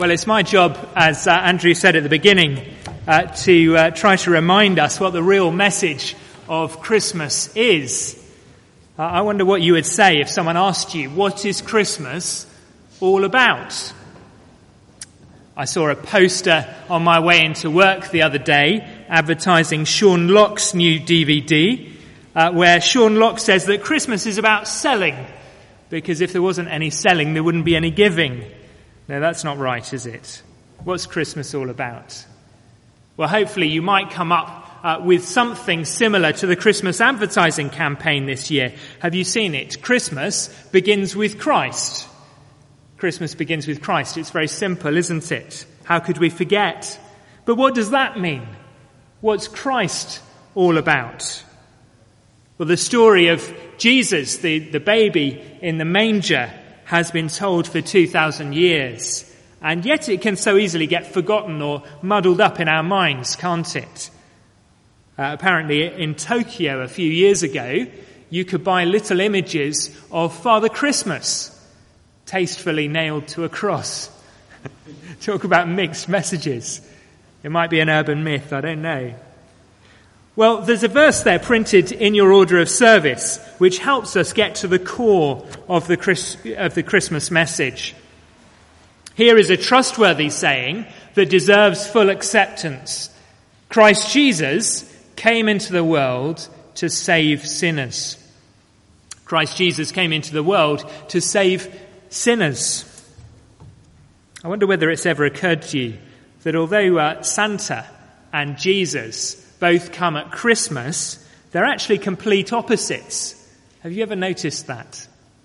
Well, it's my job, as Andrew said at the beginning, to try to remind us what the real message of Christmas is. I wonder what you would say if someone asked you, what is Christmas all about? I saw a poster on my way into work the other day advertising Sean Lock's new DVD, where Sean Lock says that Christmas is about selling, because if there wasn't any selling, there wouldn't be any giving. No, that's not right, is it? What's Christmas all about? Well, hopefully you might come up with something similar to the Christmas advertising campaign this year. Have you seen it? Christmas begins with Christ. Christmas begins with Christ. It's very simple, isn't it? How could we forget? But what does that mean? What's Christ all about? Well, the story of Jesus, the baby in the manger, has been told for 2,000 years. And yet it can so easily get forgotten or muddled up in our minds, can't it? Apparently in Tokyo a few years ago, you could buy little images of Father Christmas tastefully nailed to a cross. Talk about mixed messages. It might be an urban myth, I don't know. Well, there's a verse there printed in your order of service which helps us get to the core of the Christmas message. Here is a trustworthy saying that deserves full acceptance. Christ Jesus came into the world to save sinners. Christ Jesus came into the world to save sinners. I wonder whether it's ever occurred to you that although Santa and Jesus both come at Christmas, they're actually complete opposites. Have you ever noticed that?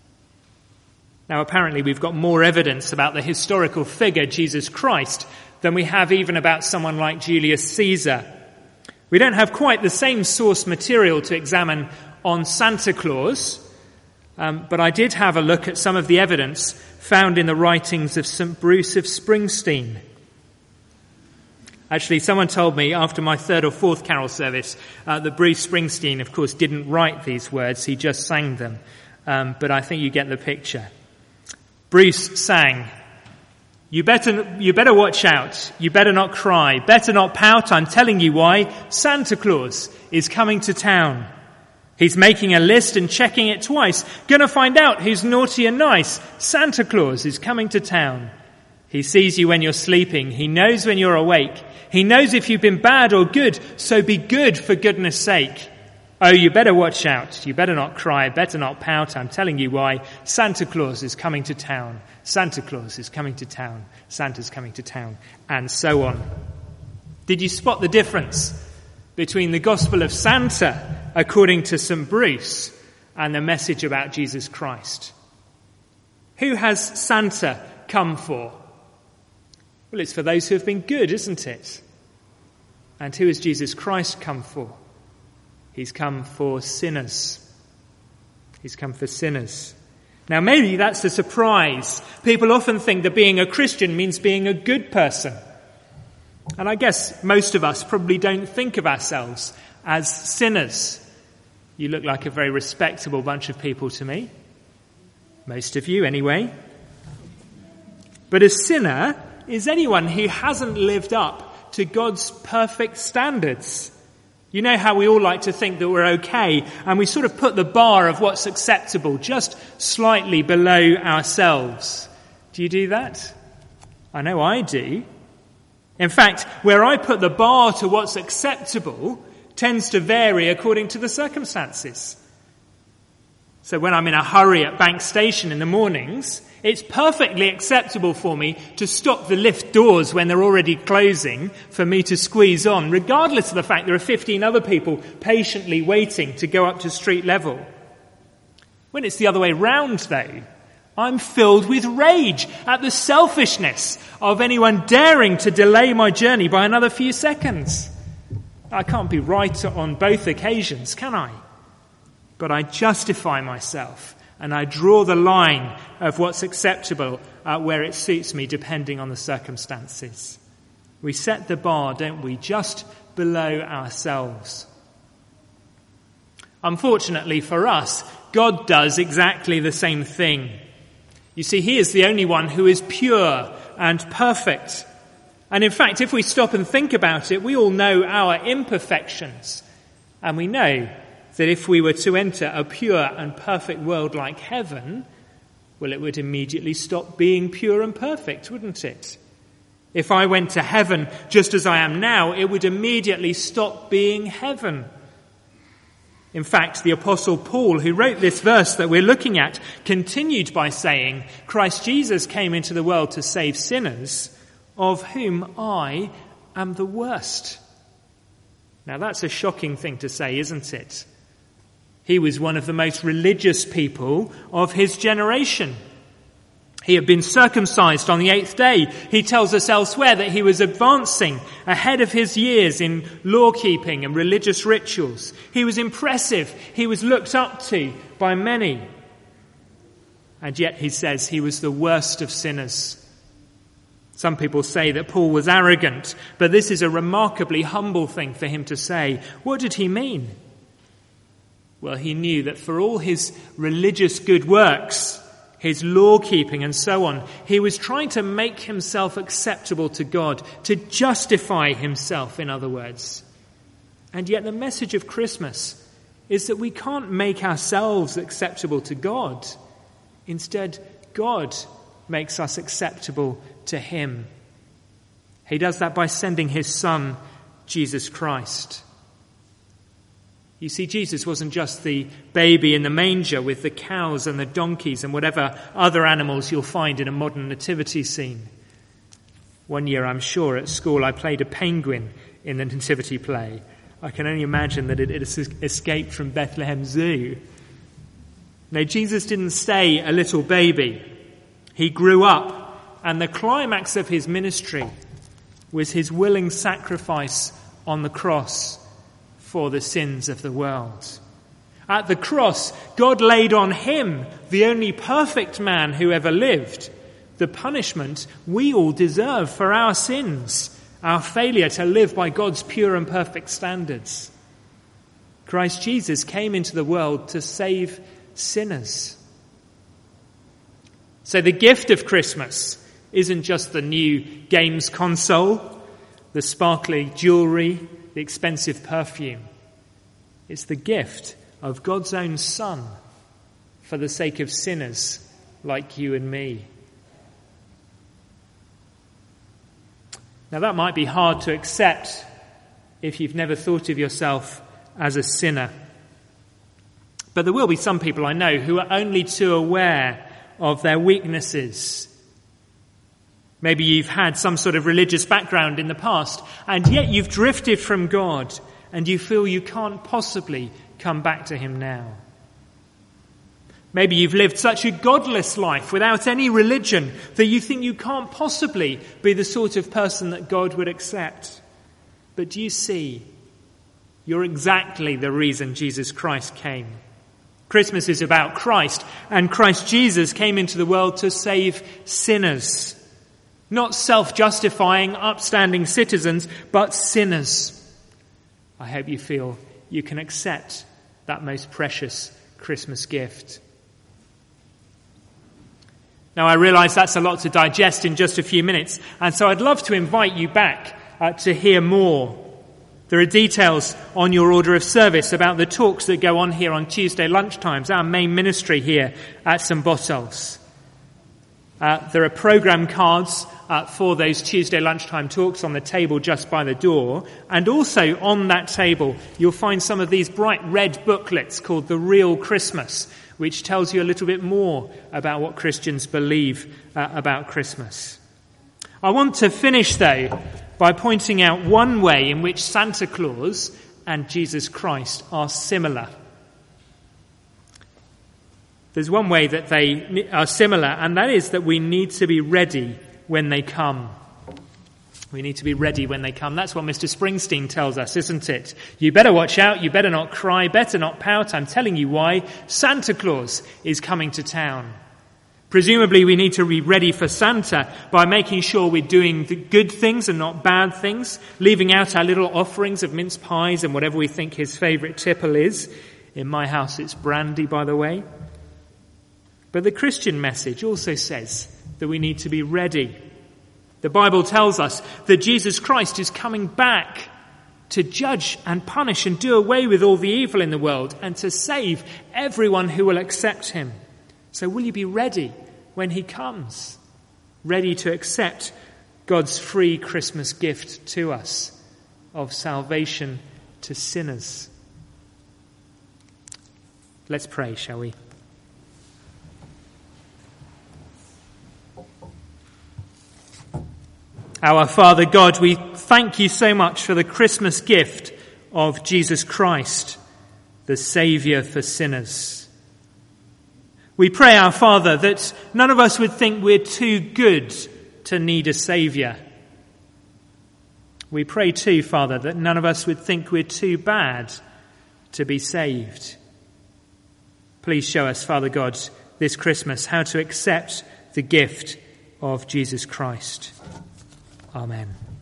Now, apparently we've got more evidence about the historical figure, Jesus Christ, than we have even about someone like Julius Caesar. We don't have quite the same source material to examine on Santa Claus, but I did have a look at some of the evidence found in the writings of St. Bruce of Springsteen. Actually, someone told me after my third or fourth carol service that Bruce Springsteen, of course, didn't write these words, he just sang them. But I think you get the picture. Bruce sang, You better watch out, you better not cry, better not pout, I'm telling you why, Santa Claus is coming to town. He's making a list and checking it twice, gonna find out who's naughty and nice, Santa Claus is coming to town. He sees you when you're sleeping. He knows when you're awake. He knows if you've been bad or good, so be good for goodness sake. Oh, you better watch out. You better not cry, better not pout. I'm telling you why. Santa Claus is coming to town. Santa Claus is coming to town. Santa's coming to town. And so on. Did you spot the difference between the Gospel of Santa, according to St. Bruce, and the message about Jesus Christ? Who has Santa come for? Well, it's for those who have been good, isn't it? And who has Jesus Christ come for? He's come for sinners. He's come for sinners. Now, maybe that's a surprise. People often think that being a Christian means being a good person. And I guess most of us probably don't think of ourselves as sinners. You look like a very respectable bunch of people to me. Most of you, anyway. But a sinner is anyone who hasn't lived up to God's perfect standards. You know how we all like to think that we're okay, and we sort of put the bar of what's acceptable just slightly below ourselves. Do you do that? I know I do. In fact, where I put the bar to what's acceptable tends to vary according to the circumstances. So when I'm in a hurry at Bank Station in the mornings, it's perfectly acceptable for me to stop the lift doors when they're already closing for me to squeeze on, regardless of the fact there are 15 other people patiently waiting to go up to street level. When it's the other way round, though, I'm filled with rage at the selfishness of anyone daring to delay my journey by another few seconds. I can't be right on both occasions, can I? But I justify myself and I draw the line of what's acceptable where it suits me depending on the circumstances. We set the bar, don't we, just below ourselves. Unfortunately for us, God does exactly the same thing. You see, he is the only one who is pure, and perfect. And in fact, if we stop and think about it, we all know our imperfections. And we know that if we were to enter a pure and perfect world like heaven, well, it would immediately stop being pure and perfect, wouldn't it? If I went to heaven just as I am now, it would immediately stop being heaven. In fact, the Apostle Paul, who wrote this verse that we're looking at, continued by saying, Christ Jesus came into the world to save sinners, of whom I am the worst. Now that's a shocking thing to say, isn't it? He was one of the most religious people of his generation. He had been circumcised on the 8th day. He tells us elsewhere that he was advancing ahead of his years in law-keeping and religious rituals. He was impressive. He was looked up to by many. And yet he says he was the worst of sinners. Some people say that Paul was arrogant, but this is a remarkably humble thing for him to say. What did he mean? Well, he knew that for all his religious good works, his law-keeping and so on, he was trying to make himself acceptable to God, to justify himself, in other words. And yet the message of Christmas is that we can't make ourselves acceptable to God. Instead, God makes us acceptable to him. He does that by sending his Son, Jesus Christ. You see, Jesus wasn't just the baby in the manger with the cows and the donkeys and whatever other animals you'll find in a modern nativity scene. One year, I'm sure, at school I played a penguin in the nativity play. I can only imagine that it escaped from Bethlehem Zoo. No, Jesus didn't stay a little baby. He grew up, and the climax of his ministry was his willing sacrifice on the cross for the sins of the world. At the cross, God laid on him, the only perfect man who ever lived, the punishment we all deserve for our sins, our failure to live by God's pure and perfect standards. Christ Jesus came into the world to save sinners. So the gift of Christmas isn't just the new games console, the sparkly jewellery, the expensive perfume. It's the gift of God's own Son for the sake of sinners like you and me. Now that might be hard to accept if you've never thought of yourself as a sinner. But there will be some people I know who are only too aware of their weaknesses. Maybe you've had some sort of religious background in the past, and yet you've drifted from God, and you feel you can't possibly come back to him now. Maybe you've lived such a godless life without any religion that you think you can't possibly be the sort of person that God would accept. But do you see, you're exactly the reason Jesus Christ came. Christmas is about Christ, and Christ Jesus came into the world to save sinners. Not self-justifying, upstanding citizens, but sinners. I hope you feel you can accept that most precious Christmas gift. Now, I realise that's a lot to digest in just a few minutes, and so I'd love to invite you back to hear more. There are details on your order of service about the talks that go on here on Tuesday lunchtimes, our main ministry here at St. Botolph's. There are programme cards for those Tuesday lunchtime talks on the table just by the door. And also on that table, you'll find some of these bright red booklets called The Real Christmas, which tells you a little bit more about what Christians believe about Christmas. I want to finish, though, by pointing out one way in which Santa Claus and Jesus Christ are similar. There's one way that they are similar, and that is that we need to be ready when they come. We need to be ready when they come. That's what Mr. Springsteen tells us, isn't it? You better watch out, you better not cry, better not pout. I'm telling you why. Santa Claus is coming to town. Presumably we need to be ready for Santa by making sure we're doing the good things and not bad things, leaving out our little offerings of mince pies and whatever we think his favourite tipple is. In my house it's brandy, by the way. But the Christian message also says that we need to be ready. The Bible tells us that Jesus Christ is coming back to judge and punish and do away with all the evil in the world and to save everyone who will accept him. So will you be ready when he comes? Ready to accept God's free Christmas gift to us of salvation to sinners? Let's pray, shall we? Our Father God, we thank you so much for the Christmas gift of Jesus Christ, the Saviour for sinners. We pray, our Father, that none of us would think we're too good to need a Saviour. We pray too, Father, that none of us would think we're too bad to be saved. Please show us, Father God, this Christmas how to accept the gift of Jesus Christ. Amen.